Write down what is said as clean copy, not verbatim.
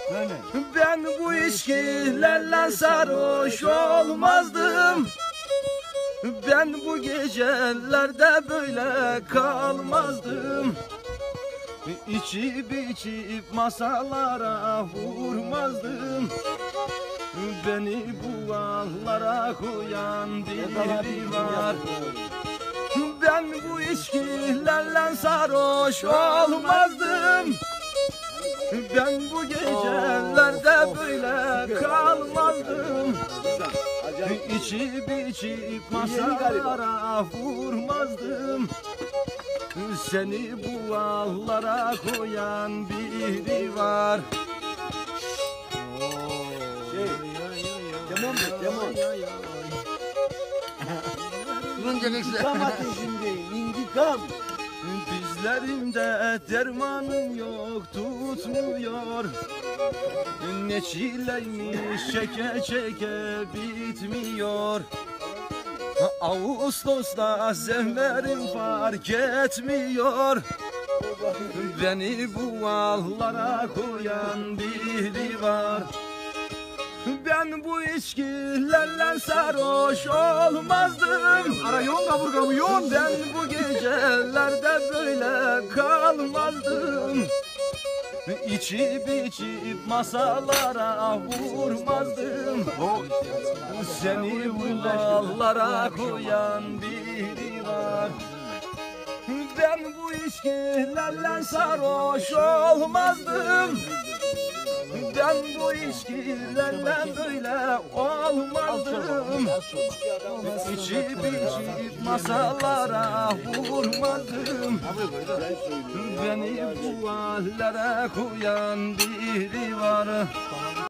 Ben bu içkilerle sarhoş olmazdım. Ben bu gecelerde böyle kalmazdım. İçip masalara vurmazdım. Beni bu ağlara koyan biri var. Ben bu içkilerle sarhoş olmazdım. Ben bu gecelerde böyle kalmazdım. İçip masalara vurmazdım. Seni bu ağlara koyan biri var. Tamam. İntikam ateşindeyim, intikam. Dizlerimde dermanım yok, tutmuyor. Ne çileymiş çeke çeke bitmiyor. Ağustos'ta zemberim fark etmiyor. Beni bu ağlara koyan biri var. Ben bu içkilerle sarhoş olmazdım. Ara yoğun kaburgamı yoğun. Ben bu gecelerde böyle kalmazdım. İçip masalara vurmazdım. Seni bu ağlara koyan biri var. Ben bu içkilerle sarhoş olmazdım. Ben bu içkilerle böyle olmazdım. İçip masalara vurmadım. Beni bu hallere koyan biri var.